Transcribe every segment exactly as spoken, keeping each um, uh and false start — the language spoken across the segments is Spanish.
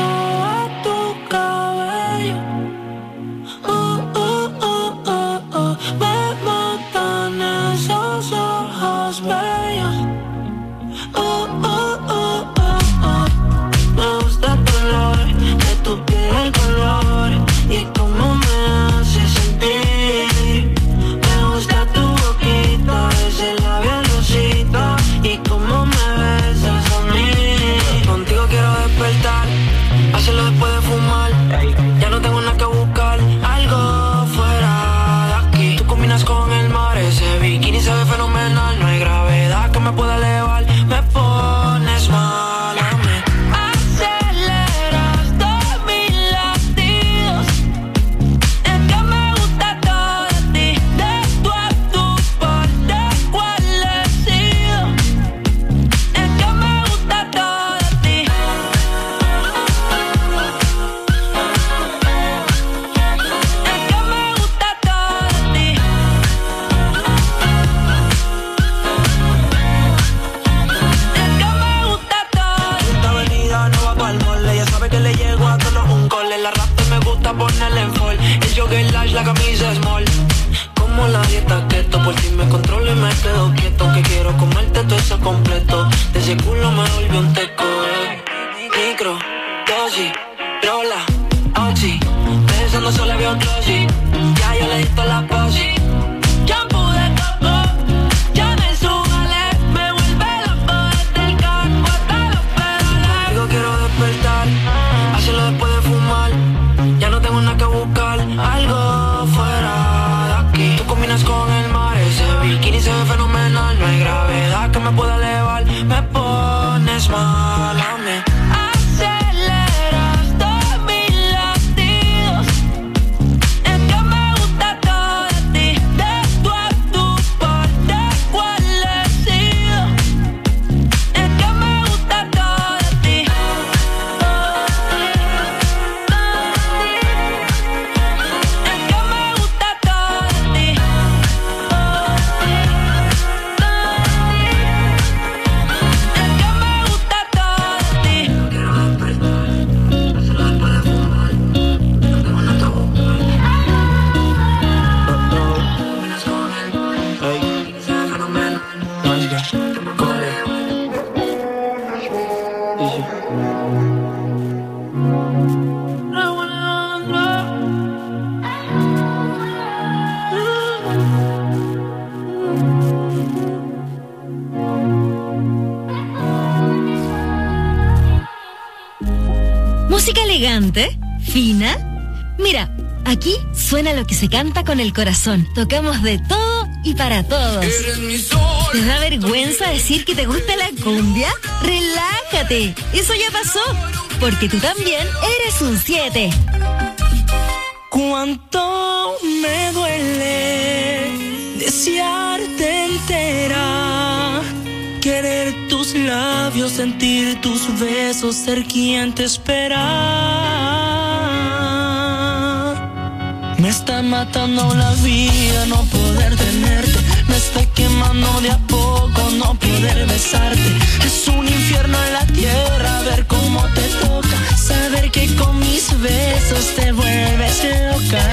a tu cabello. Uh, uh, uh, uh, uh. Me matan esos ojos bellos. Uh, uh, uh, uh, uh. Me gusta el color de tu piel, el color y cómo me hace sentir. Me gusta tu boquita, ese labial rosita y cómo me besas a mí. Contigo quiero despertar, hacerlo después de fumar. Ya no tengo nada que buscar, algo fuera de aquí. Tú combinas con el mar, ese bikini se ve fenomenal. No hay gravedad que me pueda elevar, me pones mal a mí. Aceleras todos mis latidos, es que me gusta todo de ti. De tú a tú, por de cuál he sido, es que me gusta todo de ti. Es que me gusta todo de ti. Es que me gusta todo. Esta avenida no va pa'l mole, ella sabe que le llego a todos un cole. La rasta me gusta ponerle en fall, el jogger large, la camisa small. Como la dieta keto, por ti me controlo y me quedo quieto. Que quiero comerte todo eso completo, de ese culo me volvió un teco. eh. Micro, dosis, rola, oxi, pensando solo veo glossy. Ya yo le di toda la posi. Shampoo de coco, ya me subale, me vuelve loco desde el carro hasta los pedales. Digo quiero despertar, hacerlo después de fumar. Ya no tengo nada que buscar, algo fuera de aquí. Tú combinas con el mar, ese bikini se ve fenomenal. No hay gravedad que me pueda elevar, me pones mal a mí. Aceleras todos mis latidos, es que me gusta todo de ti. De tú a tú, por de cuál he sido, es que me gusta todo de ti. Es que me gusta todo de ti. Es que me gusta todo de ti. Quiero despertar, hacerlo después de fumar. No tengo nada que buscar. Combinas con el mar, y se ve fenomenal. Que me corre. Música elegante, fina. Mira, aquí suena lo que se canta con el corazón. Tocamos de todo y para todos. ¿Te da vergüenza decir que te gusta la cumbia? Relájate, eso ya pasó, porque tú también eres un siete. Cuánto me duele desearte entera, querer tus labios, sentir tus besos, ser quien te espera. Me está matando la vida no poder tenerte, me está quemando de a poco no poder besarte. Es un infierno en la tierra ver cómo te toca, saber que con mis besos te vuelves loca.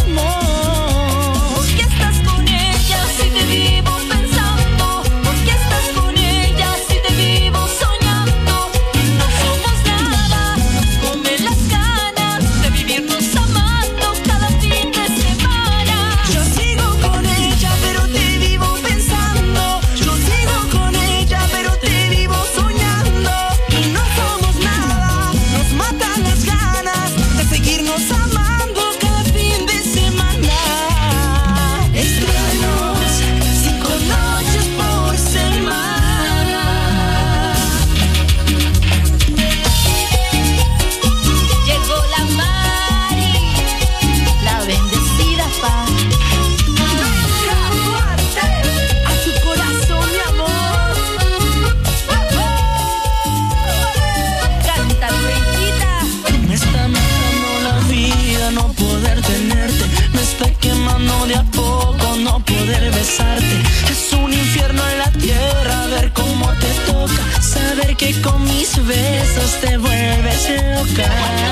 ¿Por qué estás con ella si te vivo pensando? ¿Por qué estás tus besos te vuelves loca.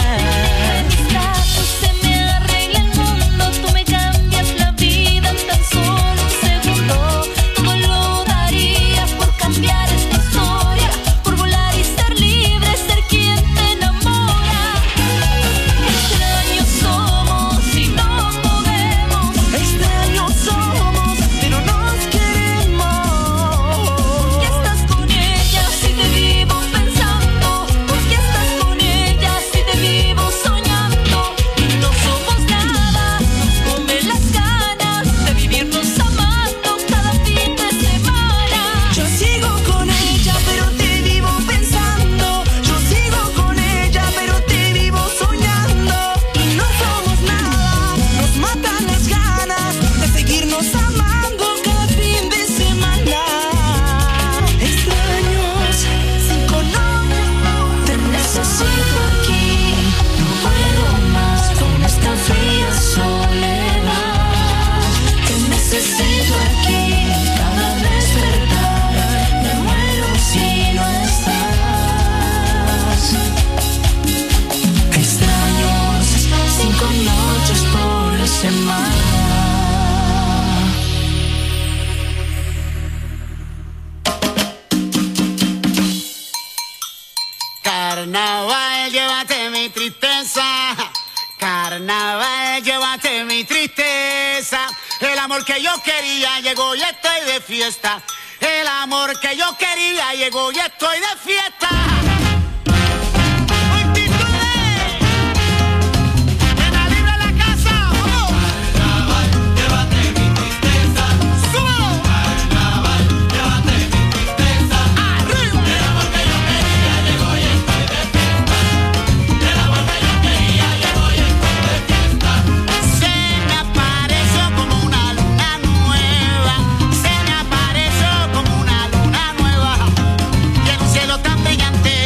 Carnaval, llévate mi tristeza. Carnaval, llévate mi tristeza. El amor que yo quería llegó y estoy de fiesta. El amor que yo quería llegó y estoy de fiesta. Tan brillante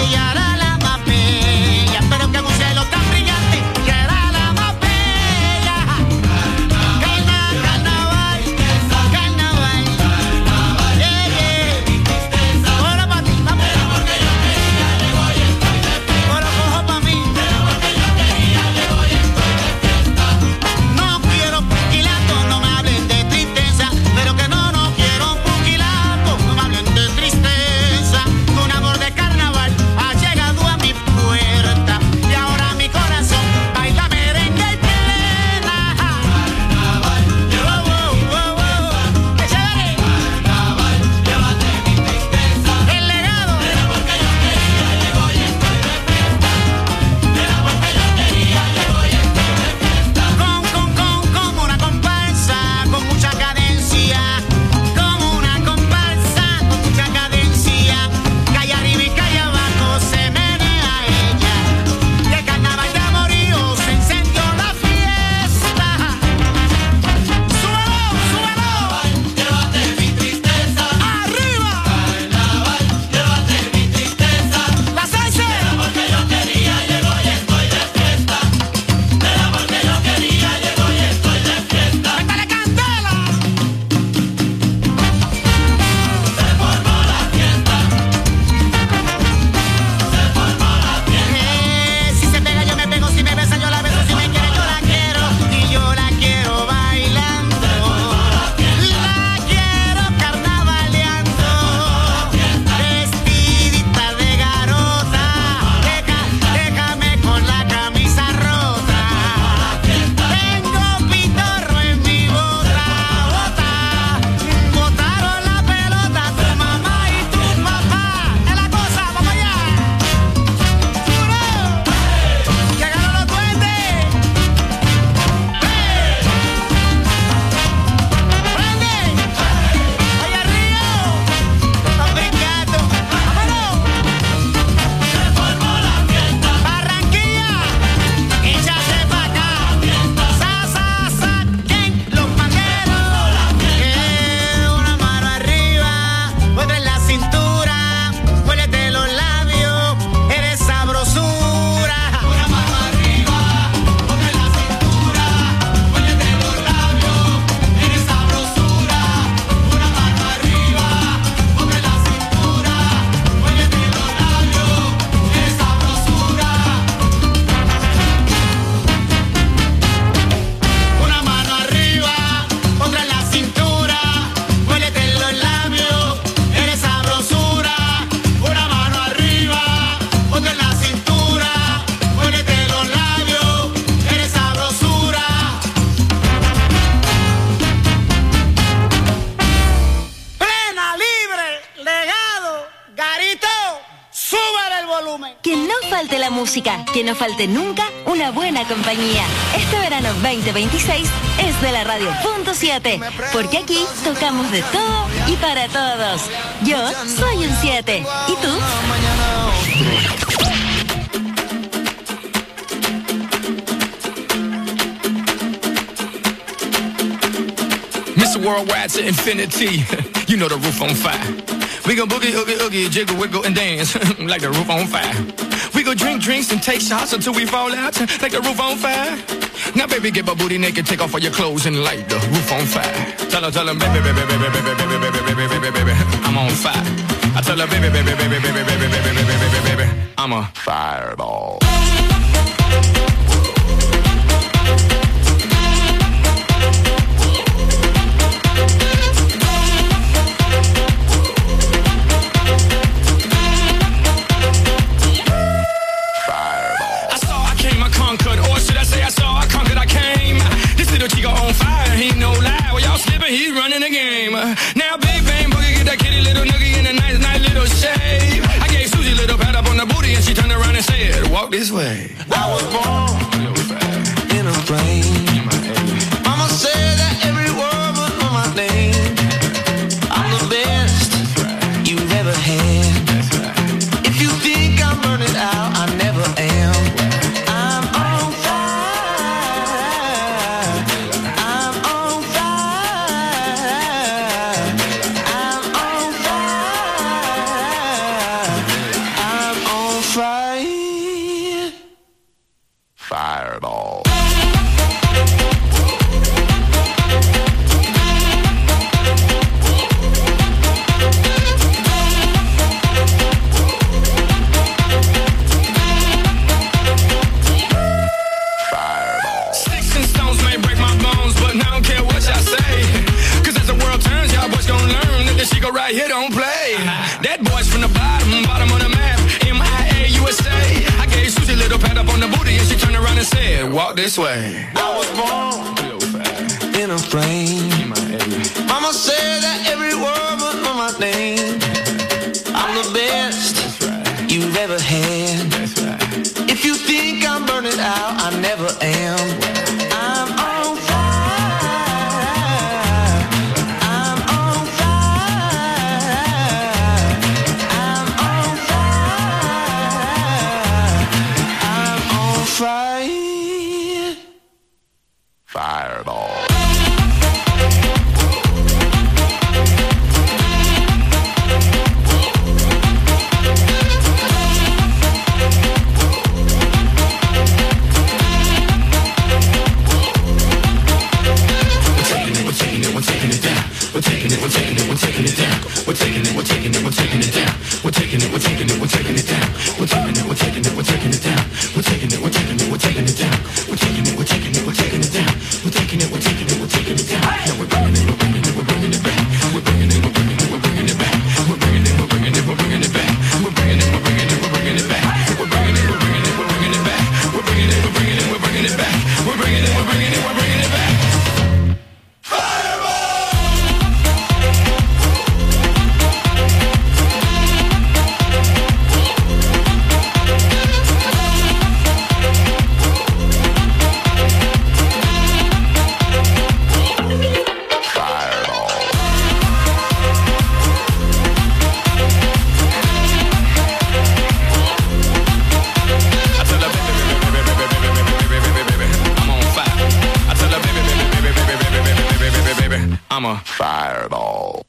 falte la música, que no falte nunca una buena compañía. Este verano veinte veintiséis es de la Radio Punto siete, porque aquí tocamos de todo y para todos. Yo soy un siete. ¿Y tú? Mister Worldwide to infinity. You know the roof on fire. We go boogie, oogie, oogie, jiggle, wiggle, and dance like the roof on fire. We go drink drinks and take shots until we fall out like the roof on fire. Now, baby, get my booty naked, take off all your clothes and light the roof on fire. Tell her, tell her, baby, baby, baby, baby, baby, baby, baby, baby, baby, baby, I'm on fire. I tell her, baby, baby, baby, baby, baby, baby, baby, baby, baby, baby, I'm a fireball. Chico on fire, he no lie. Well, y'all slipping, he's running the game. Now, Big Bang Boogie, get that kitty little noogie in a nice, nice little shave. I gave Susie a little pat up on the booty and she turned around and said, walk this way. I was born in a plane. Mama said that every word was on my name. I'm the best you've ever had. If you think I'm burning out, I never am. Right here don't play. That boy's from the bottom, bottom of the map. M I A U S A. I gave Susie a little pat up on the booty and she turned around and said, walk this way. I was born in a plane. Mama said that every word was on my name. I'm the best right. you've ever had. That's right. If you think I'm burning out, I never am. I'm on fire. Fire. Fireball. We're taking it, we're taking it, we're taking it down. We're taking it, we're taking it, we're taking it down. We're taking it, we're taking it, we're taking it down. We're taking it, we're taking it, we're taking it down. We're taking it, we're taking it, we're taking it down. We're taking it, we're taking it, we're taking it down. We're taking it, we're taking it, we're taking it down. Now we're bringing it, we're bringing it, we're bringing it back. We're bringing it, we're bringing it, we're bringing it back. We're bringing it, we're bringing it, we're bringing it back. We're bringing it, we're bringing it, we're bringing it back. We're bringing it, we're bringing it, we're bringing it back. We're bringing it, we're bringing it, we're bringing it back. We're bringing it, we're bringing it, we're bringing it back. I'm a fireball.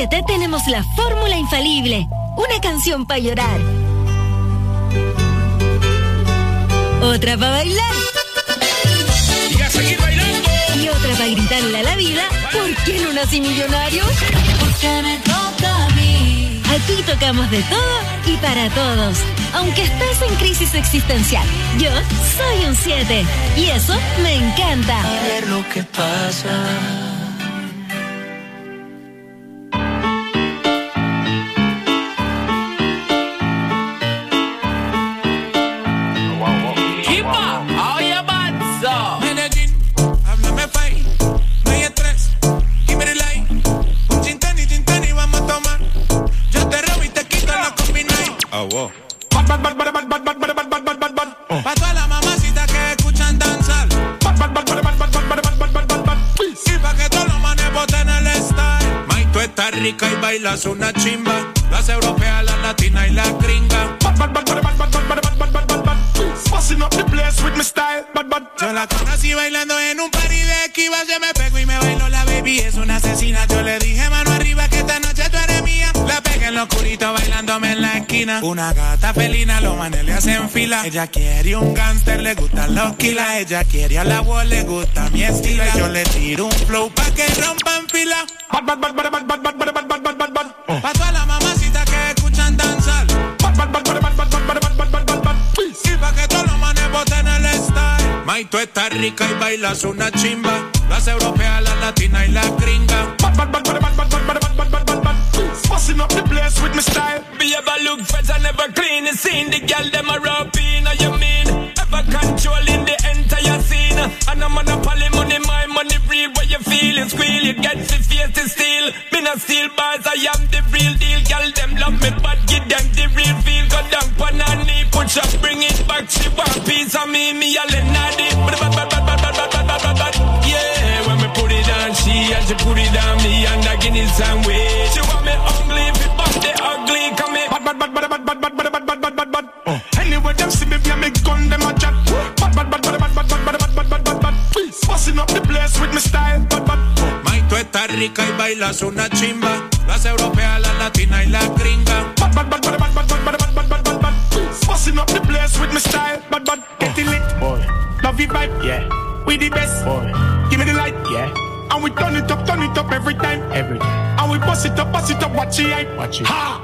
siete tenemos la fórmula infalible. Una canción para llorar. Otra para bailar. Y a seguir bailando. Y otra para gritarle a la vida, ¿por qué no nací millonario? Porque me toca a mí. Aquí tocamos de todo y para todos. Aunque estés en crisis existencial, yo soy un siete. Y eso me encanta. A ver lo que pasa. Pa' todas las mamacitas que escuchan danzar. Y pa' que todos los manes boten el style. May, tú estás rica y bailas una chimba. Las europeas, las latinas y las gringas. Busting up the place with my style. Yo la conocí bailando en un party de esquivas. Yo me pego y me bailo, la baby es una asesina. Yo le dije mano arriba que esta noche tú eres mía. La pegué en lo oscurito bailándome en la esquina. Una gata felina, los manes le hacen fila. Ella quiere un gangster, le gustan los kilas. Ella quiere a la voz, le gusta mi estilo. Yo le tiro un flow pa' que rompan fila. Pa' todas las mamacitas que escuchan danzar. Y pa' que todos los manes boten el style. May, tú estás rica y bailas una chimba. Las europeas, las latinas y las gringas. Busting up the place with my style. Be ever look fresh and never clean. You seen the girl them a rapping, you mean? Ever controlling the entire scene. And I'm on a poly money, my money real. What you feel is squeal, you get the face to steal. Me not steal bars, I am the real deal. Girl them love me, but give them the real feel. Go down on her knee, push up, bring it back. She want piece of me, me a lenadi. Yeah, when me put it on she and she put it on me and I give it some way. She want me ugly, if it bump the ugly, come here. Bad, bad, bad, bad, bad, bad, bad, bad, bad, bad, bad, bad. Anyway, them see me via me gun, them a chat. Bad, bad, bad, bad, bad, bad, bad, bad, bad, bad, bad, bad. Busting up the place with my style. Bad, bad. May, tú estás rica y bailas una chimba. Las europeas, las latinas y las gringas. Bad, bad, bad, bad, bad, bad, bad, bad, bad, bad, bad, bad. Busting up the place with my style. Bad, bad. Getting lit, boy. Love you vibe, yeah. We the best, boy. Give me the light, yeah. And we turn it up, turn it up every time, every time. And we bust it up, bust it up, watch it, watch it. Ha!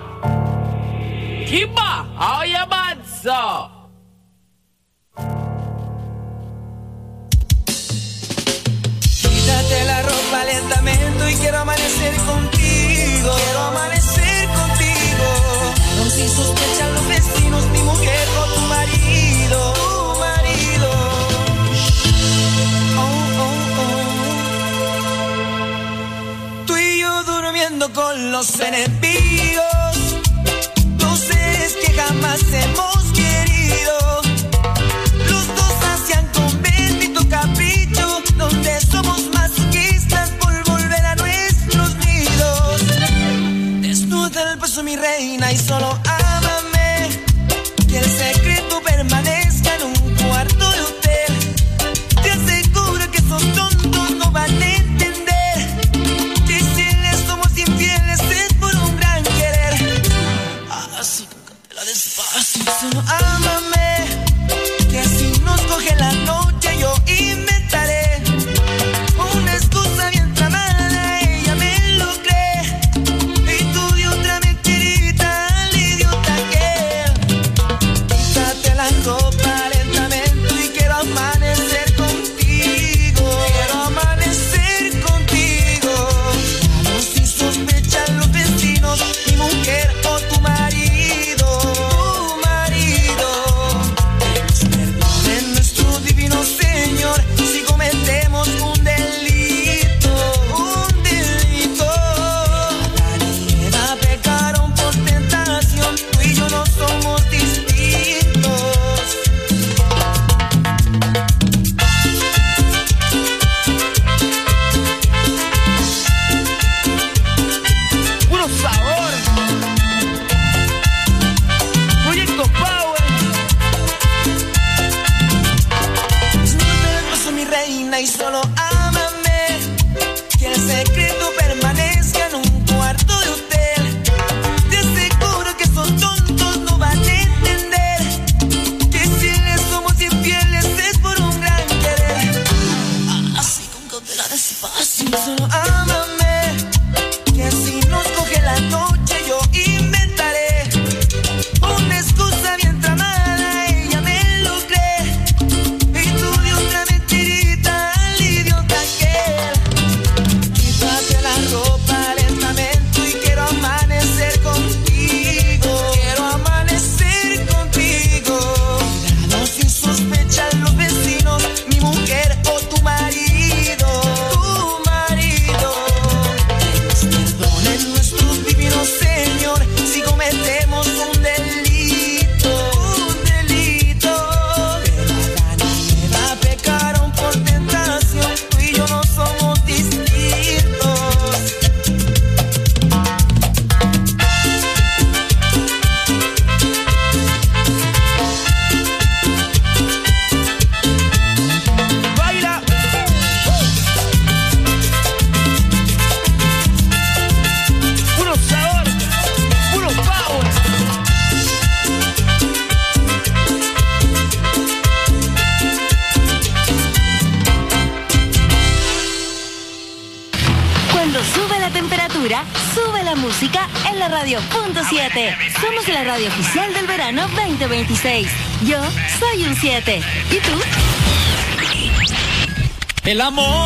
Kiba, how you bad, so? Quítate la ropa lentamente y quiero amanecer contigo. Quiero amanecer contigo. No sin sospechar los vecinos, mi mujer o tu marido. Tu marido. Oh, oh, oh. Tú y yo durmiendo con los enemigos. Los seres que jamás hemos querido. Los dos hacían con bendito capricho. Donde somos masoquistas por volver a nuestros nidos. Desnuda el beso mi reina y solo ámame. Que el secreto permanezca en un cuarto de hotel. Te aseguro que esos tontos no van a entender. Que si les somos infieles es por un gran querer. Así, cántela despacio. Solo ámame. Que si nos coge la noche yo inventaré una excusa bien tramada, ella me lo cree. Y tú de otra mentirita al idiota que. Quítate la ropa lentamente y quiero música en la radio punto siete. Somos la radio oficial del verano veinte veintiséis. Yo soy un siete. ¿Y tú? El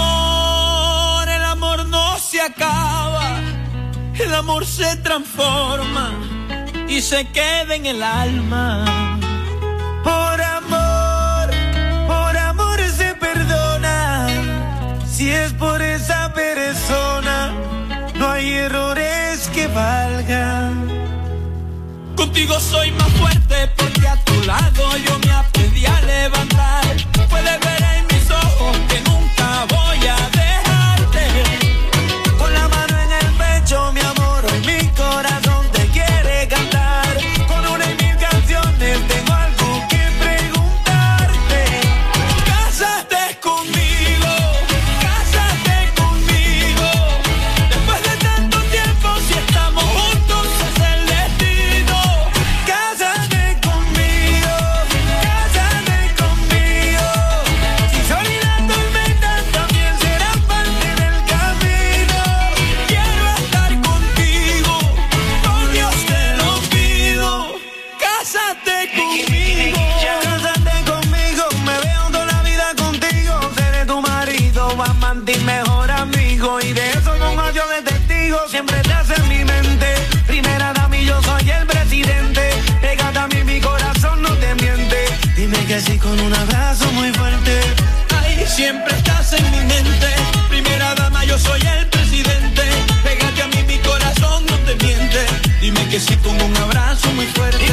amor, el amor no se acaba. El amor se transforma y se queda en el alma. Por amor, por amor se perdona. Si es por esa persona, no hay errores que valgan. Contigo soy más fuerte porque a tu lado yo me aprendí a levantar. Puedes ver en mis ojos que nunca voy a dejarte. Con la mano en el pecho, mi amor, hoy mi corazón te quiere cantar. Con una y mil canciones tengo algo que preguntarte. Cásate conmigo, cásate conmigo. Después de tanto tiempo, si estamos juntos es el destino. Cásate conmigo, cásate conmigo. Si sol y la tormenta también serán parte del camino. Quiero estar contigo, por Dios te lo pido. Cásate conmigo, cásate conmigo. Me veo toda la vida contigo. Seré tu marido, amante y mejor amigo. Y de eso pongo yo de testigo. Siempre te hace en mi mente. Primera dama y yo soy el presidente. Pégate a mí, mi corazón no te miente. Dime que sí con un abrazo muy fuerte. Ay, siempre estás en mi mente. Primera dama, yo soy el presidente. Pégate a mí, mi corazón no te miente. Dime que sí con un abrazo muy fuerte.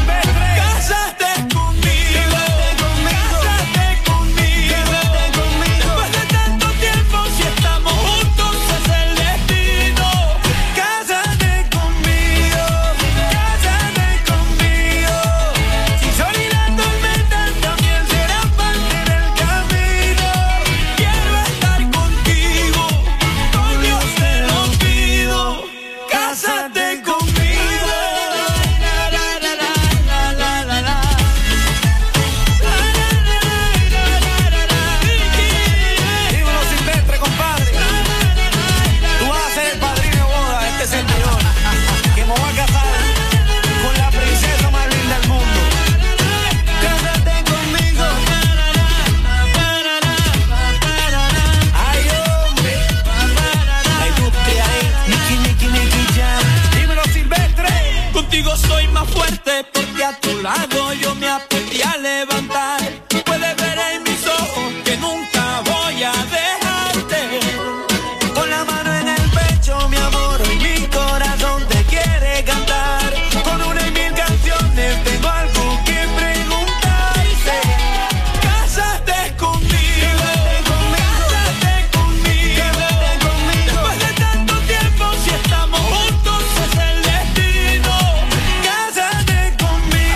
Cásate conmigo, cásate conmigo. Después de tanto tiempo, si estamos juntos es el destino. Cásate conmigo, cásate conmigo. Si sol y la tormenta también serán parte del camino. Quiero estar contigo, por Dios te lo pido. Cásate conmigo. Dímelo, Silvestre, compadre. Tú vas a ser el padrino de boda de este servidor, que me voy a casar con la princesa más linda del mundo. Cásate conmigo. Ay, hombre. La industria es Nicky, Nicky, Nicky Jam. Dímelo, Silvestre. Contigo soy más fuerte porque a tu lado yo me aprendí a levantar. Puedes ver en mis ojos que nunca voy a dejarte. Con la mano en el pecho, mi amor, hoy mi corazón te quiere cantar. Con una y mil canciones tengo algo que preguntarte. Cásate conmigo, cásate conmigo. Después de tanto tiempo, si estamos juntos es el destino. Cásate conmigo.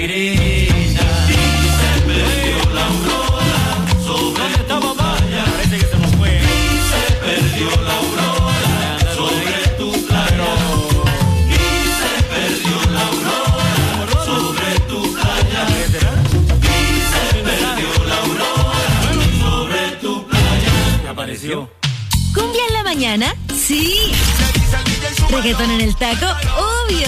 negrita. Y se perdió la aurora sobre tu playa. Parece que se nos fue. Y se perdió la aurora sobre tu playa. Y se perdió la aurora sobre tu playa. Y se perdió la aurora sobre tu playa. ¿Qué apareció? ¿Cumbia en la mañana? Sí. Reggaetón en el taco, obvio.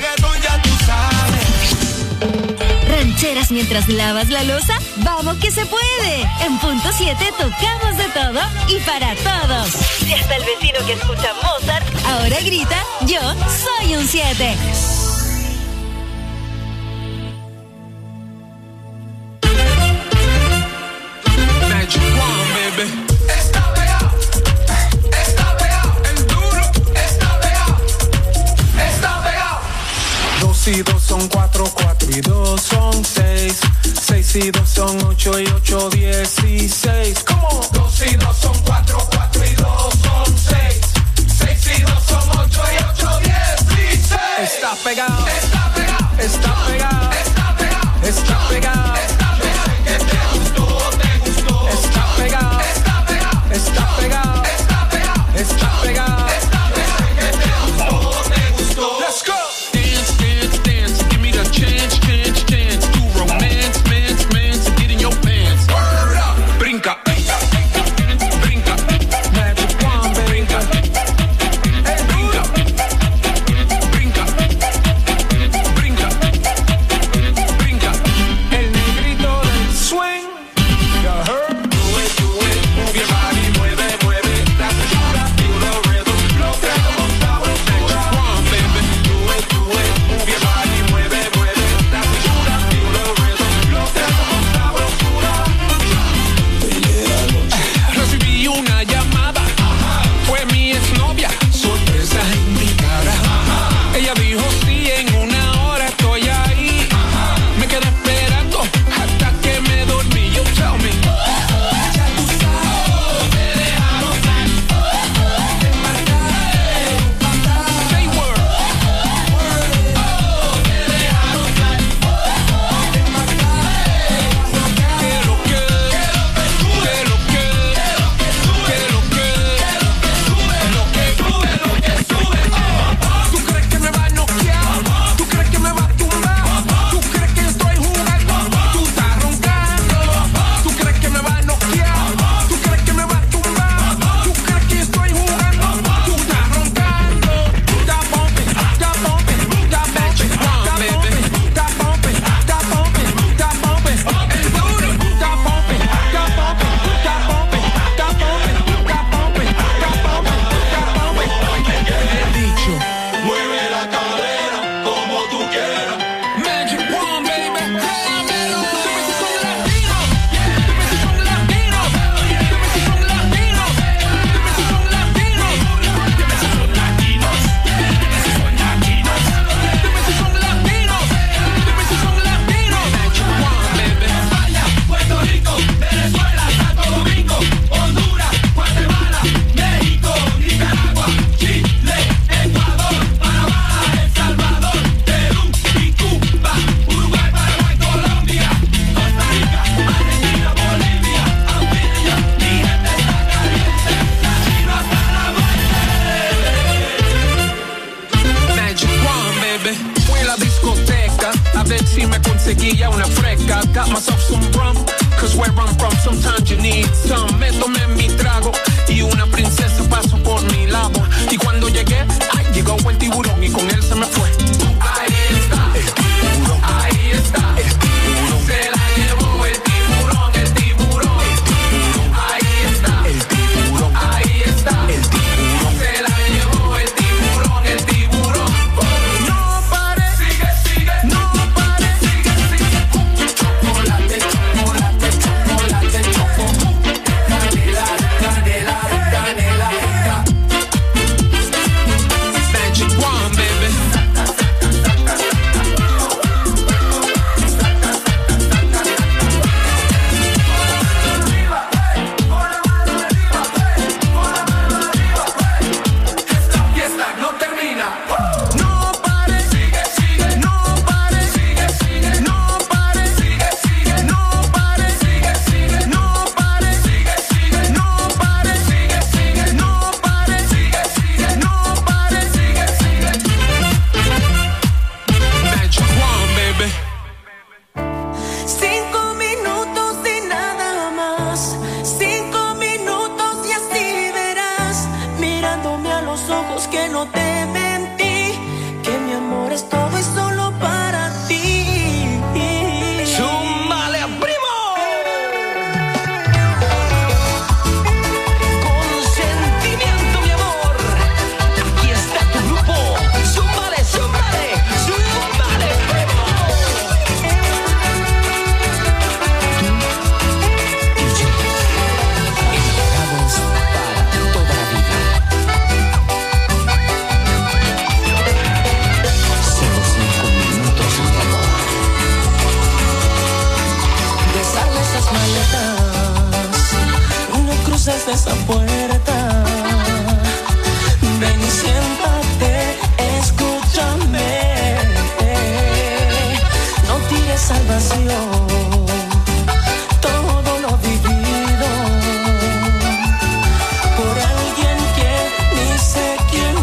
Rancheras mientras lavas la loza, vamos que se puede. En punto siete tocamos de todo y para todos. Y hasta el vecino que escucha Mozart ahora grita, yo soy un siete. Magic One, baby. Está pegado, está pegado, el duro, está pegado, está pegado. Dos y dos son cuatro, cuatro y dos son seis, seis y dos son ocho y ocho dieciséis. ¿Cómo? Dos y dos son cuatro, cuatro y dos son seis, seis y dos son ocho y ocho dieciséis. Está pegado, está pegado, está pegado, está pegado, está pegado, está pegado. Que te gustó, te gustó. Está pegado, está pegado, está pegado, está pegado, está pegado, está pegado. Que te gustó, te gustó. Let's go. Dance, dance, dance. Give me the chance, chance, chance to romance, mance, mance, and get in your pants. Word up. Brinca, brinca, brinca. Magic One, brinca. Hey, brinca, brinca, brinca, brinca. El negrito del swing. You heard? Do it, do it. Move your body, mueve, mueve. That's the shot. Feel the rhythm. Blow that on power. Magic One, baby. Do it, do it. Move your body, mueve, mueve. That's the shot. Feel the rhythm. Blow that on power. Recibí una llamada. Fue mi exnovia. Sorpresa invitada. Ella dijo sí, en una hora estoy ahí. Me quedé esperando hasta que me dormí. You tell me. Ya tú sabes, te dejaron salir. Say word. Te dejaron salir. Que lo que, que lo que, que lo que, lo que sube, lo que sube. ¿Tú crees que me va a noquear? ¿Tú crees que me va a tumbar? ¿Tú crees que estoy jugando? Tú estás roncando. ¿Tú crees que me va a noquear? ¿Tú crees que me va a tumbar? ¿Tú crees que estoy jugando? Tú estás roncando. Stop bumping, stop bumping, stop bumping, stop bumping, stop bumping, stop bumping, stop bumping. El duro, stop bumping, stop bumping, stop bumping, stop bumping, stop bumping, stop bumping, stop bumping. He dicho, mueve la cadera como tú quieras. Magic One, baby. Dímelo. Dime si son latinos. Dime si son latinos. Dime si son latinos. Dime si son latinos. Dime si son latinos. Dime si son latinos. Dime si son latinos. Dime si son latinos. Magic One, baby. España, Puerto Rico, Venezuela, Santo Domingo, Honduras, Guatemala, México, Nicaragua, Chile, Ecuador, Panamá, El Salvador, Perú y Cuba, Uruguay, Paraguay, Colombia, Costa Rica, Argentina, Bolivia, Antillas, mi gente está caliente, latino hasta la muerte. Magic One, baby. Fui a la discoteca a ver si me conseguía una fresca. Got myself some rum, cause where I'm from sometimes you need some. Me tomé mi trago y una princesa pasó por mi lado. Y cuando llegué, ay, llegó el tiburón y con él se me fue. Ahí está, el tiburón. Ahí está, el tiburón. Se la llevó el tiburón, el tiburón. El tiburón. Ahí está, el tiburón. Ahí está, el tiburón. Se la llevó el tiburón, el tiburón. No pare, sigue, sigue. No pare, sigue, sigue. Chocolate, chocolate, chocolate, choco. Canela, canela, canela. mirándome a los ojos que no te mentí, que mi amor es todo y solo para ti. ¡Súmale a primo! Con sentimiento, mi amor. Aquí está tu grupo. ¡Súmale, súmale! ¡Súmale, primo! Tú y yo, enamorados para toda la vida. Solo cinco minutos, mi amor. Besarme esas maletas, no cruces esa puerta. Ven y siéntate, escúchame. No tires al vacío todo lo vivido por alguien que ni sé quién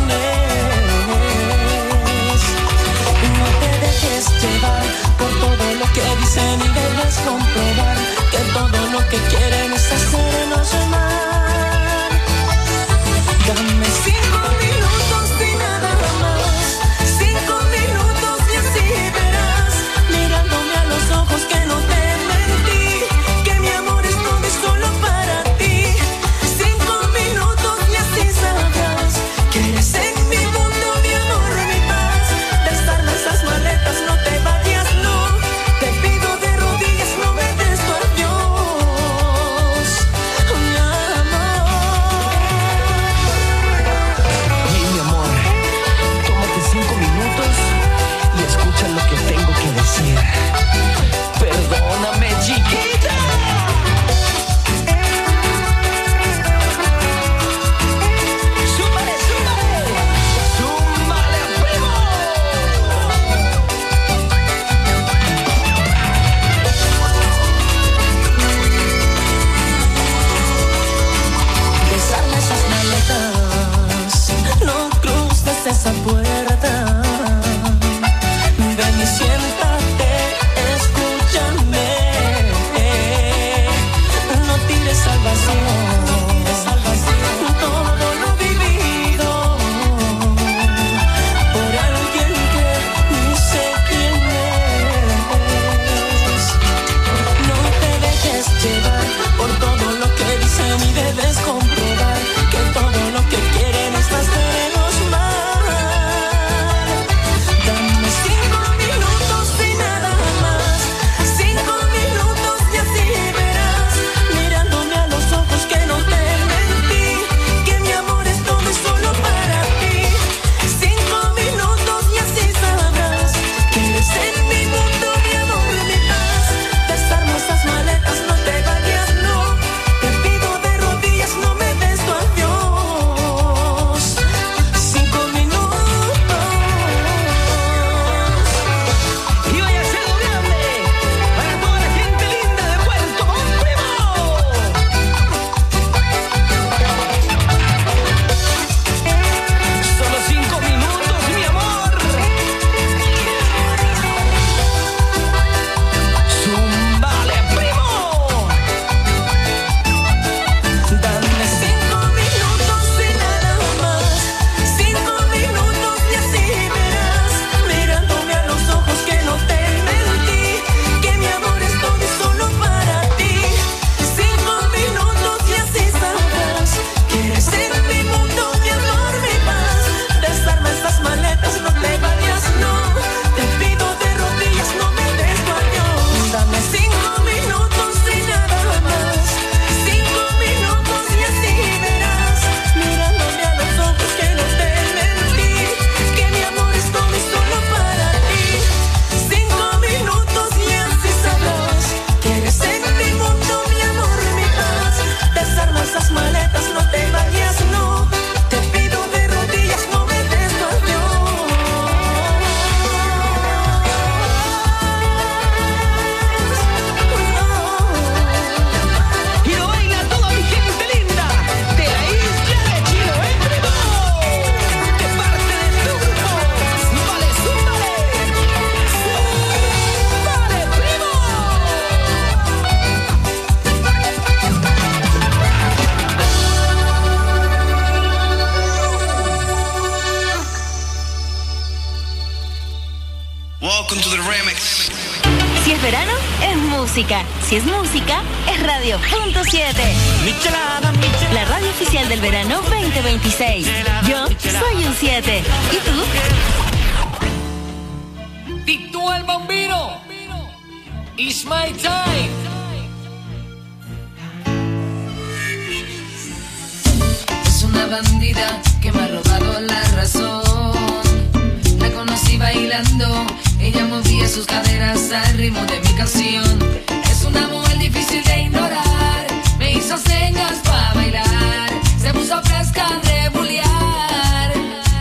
es. No te dejes llevar por todo lo que dicen y debes comprobar que todo lo que quieren es hacernos mal. Dame cinco minutos y nada más, cinco minutos y así verás, mirándome a los ojos que no te mentí, que mi amor es todo y solo para ti. Cinco minutos y así sabrás que eres en mi mundo, mi amor, mi paz. Desarma esas maletas, no te vayas, no. Te pido de rodillas, no me des tu adiós, mi amor. Oye, mi amor, tómate cinco minutos y escucha lo que tengo que decir. Perdóname, chiquita. ¡Súmale, súmale! ¡Súmale a primo! Besarme esas maletas, no cruces esa puerta. Ven y siéntate, escúchame. No tires al vacío todo lo vivido por alguien que ni sé quién es. No te dejes llevar por todo lo que dicen y debes comprobar que todo lo que quieren es hacernos mal. Welcome to the remix. Si es verano, es música. Si es música, es Radio Punto siete. Michelada, michelada. La radio oficial del verano veinte veintiséis. Yo soy un siete. ¿Y tú? Tito el Bambino. It's my time. Es una bandida que me ha robado la razón. La conocí bailando. Ella movía sus caderas al ritmo de mi canción. Es una mujer difícil de ignorar. Me hizo señas para bailar. Se puso fresca de bullear.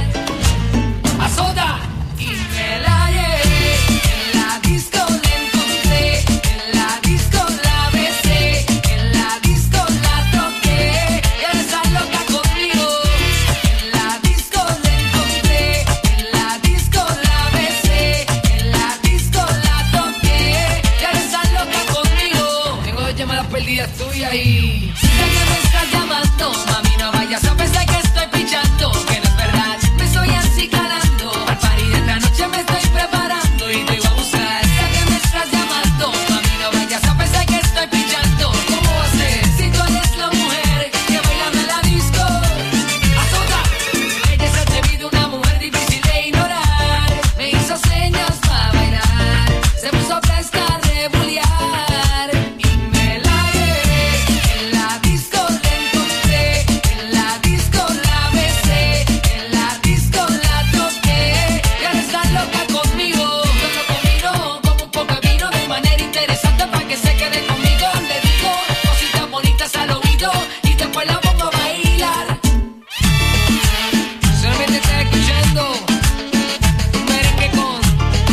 Azota y me la llevé. En la disco la encontré. En la disco la besé. En la disco la toqué. Y ahora está loca conmigo. En la disco la encontré. En la disco la besé. En la disco la toqué. Y ahora está loca conmigo. Tengo dos llamadas perdidas tuyas y sé que me estás llamando. Mami, no vayas a pensar que estoy pichando. Que no es verdad, me estoy así calando. Al party de esta noche me estoy preparando y te voy a buscar. Sé que me estás llamando. Mami, no vayas a pensar que estoy pichando. ¿Cómo va a ser? Si tú eres la mujer que baila en la disco. Azota. Ella es atrevida, una mujer difícil de ignorar. Me hizo señas para bailar. Se puso fresca de bullear. Y me la llevé. En la disco la encontré. En la disco la besé. En la disco la toqué. Y ahora está loca conmigo. Cuando combino como un poco de vino de manera interesante para que se quede conmigo. Le digo cositas bonitas al oído y después la pongo a bailar. Solamente estás escuchando un merengue con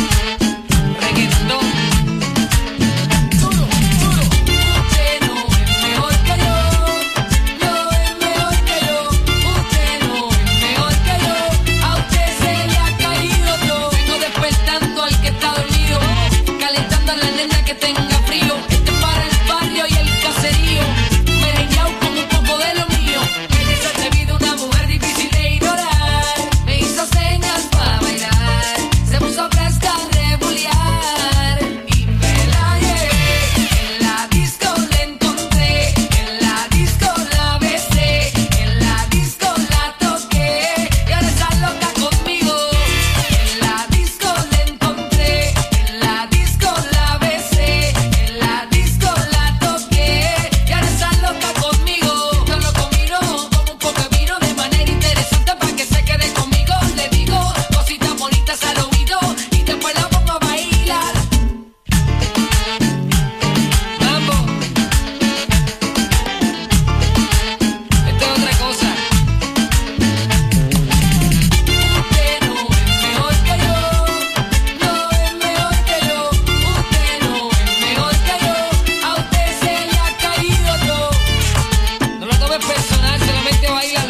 reggaetón. Duro, duro. Usted no es mejor que yo. No es mejor que yo. Usted no es mejor que yo. A usted se le ha caído yo. Vengo despertando al que está dormido. Calentando a la nena que tenga frío. Este es para el barrio y el caserío. Merengueado con un poco de lo mío. Ella es atrevida, una mujer difícil de ignorar. Me hizo señas para bailar. Se puso fresca de bullear. Y me la llevé. En la disco la encontré. En la disco la besé. En la disco la toqué. Y ahora está loca conmigo. En la disco la encontré. En la disco la besé. En la disco la toqué. Y ahora está loca conmigo. Yo lo combino como un poco de vino de manera interesante para que se quede conmigo. Le digo cositas bonitas al oído y después la pongo a bailar. Mambo. Esta es otra cosa. Usted no es mejor que yo. No es mejor que yo. Usted no es mejor que yo. A usted se le ha caído yo. No lo tomes personal, solamente bailalo.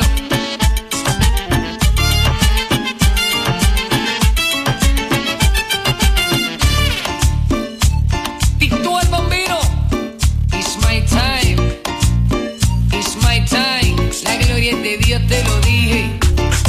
Tito el Bambino. It's my time. It's my time. La gloria es de Dios, te lo dije.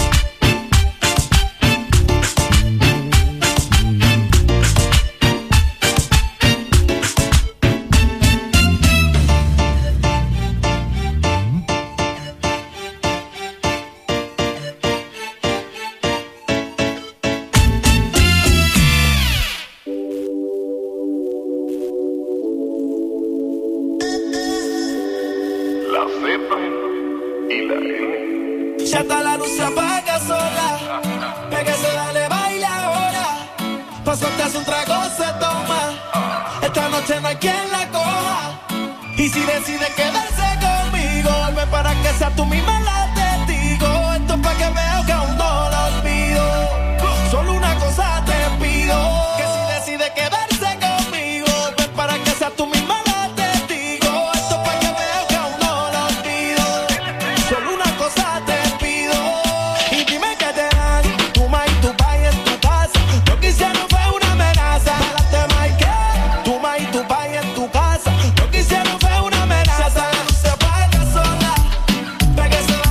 La Z y la N. Ya está la luz, se apaga sola. Pégase, dale, baila ahora. Pasote hace un trago, se toma. Esta noche no hay quien la coja. Y si decide quedarse conmigo, ven para que sea tú misma la testigo. Esto es pa' que veo que aún no la olvido. Solo una cosa te pido, que si decide quedarse conmigo, ven para que sea tú misma la testigo. Esto es pa' que veo que aún no la olvido. Solo una cosa te pido. Y dime que te dan tu ma y tu pa y en tu casa. Lo que hicieron fue una amenaza. Palaste ma y que tu ma y tu pa y en tu casa. Lo que hicieron fue una amenaza. Se apaga sola. Pégase,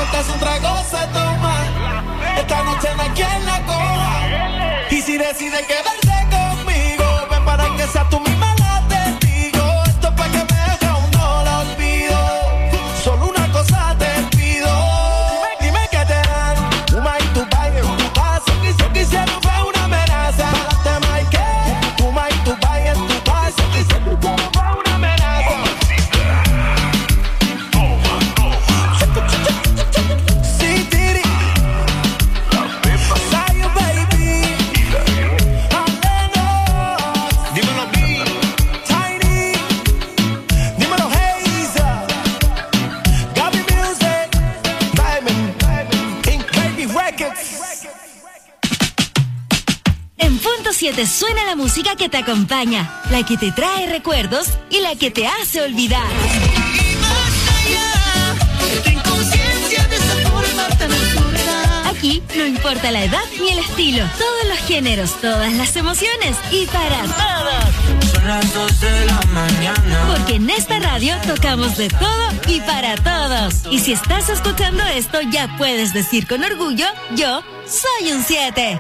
montas un trago se toma. Esta noche no hay quien la coja. Y si decide quedarse conmigo, ven para que sea tú misma la testigo. Esto es pa' que me deje aún no la olvido. Solo una cosa te pido. Dime que te dan Uma y tu baile, tu paso. Y si quisiera fue una amenaza. Párate, Mike. Uma y tu baile, tu paso. Y si quisiera fue una amenaza. Sí, Tiri. Sayo, baby. Dímelo, B. Tiny. Dímelo, Hazel. Gaby Music. Diamond. Ink Baby Records. En Punto siete suena la música que te acompaña, la que te trae recuerdos y la que te hace olvidar. Aquí no importa la edad ni el estilo, todos los géneros, todas las emociones y para todos. Son las dos de la mañana. Porque en esta radio tocamos de todo y para todos. Y si estás escuchando esto, ya puedes decir con orgullo, yo soy un siete.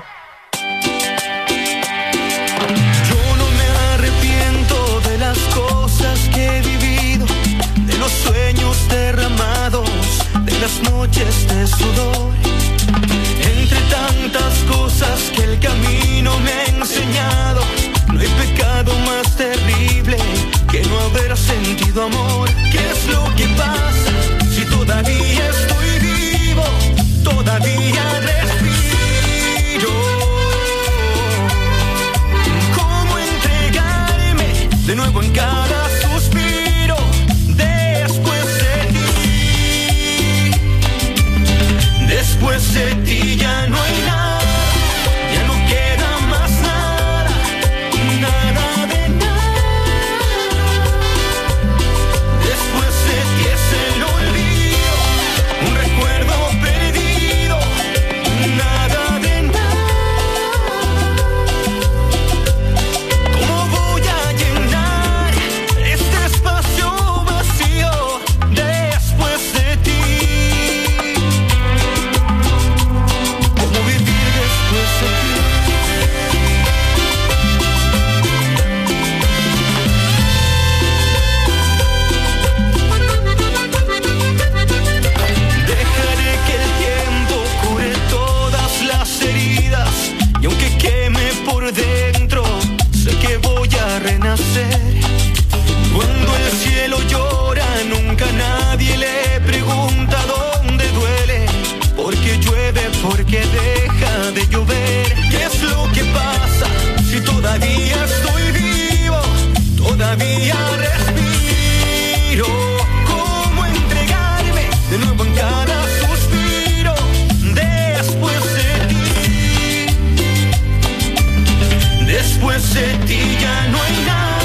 Yo no me arrepiento de las cosas que he vivido, de los sueños derramados, de las noches de sudor. Entre tantas cosas que el camino me ha enseñado, no hay pecado más terrible que no haber sentido amor. ¿Qué es lo que pasa si todavía estoy vivo? Todavía respiro. ¿Cómo entregarme de nuevo en cada suspiro después de ti? Después de ti ya no hay nada, ya no queda más nada, nada de nada. Después de ti es el olvido, un recuerdo perdido, nada de nada. ¿Cómo voy a llenar este espacio vacío después de ti? ¿Cómo vivir después de ti? Dejaré que el tiempo cure todas las heridas, y aunque queme por dentro, sé que voy a renacer. Cuando el cielo llora, nunca nadie le pregunta dónde duele, porque llueve, porque deja de llover. ¿Qué es lo que pasa si todavía estoy vivo? Todavía respiro. ¿Cómo entregarme de nuevo en cada suspiro después de ti? Después de ti ya no hay nada,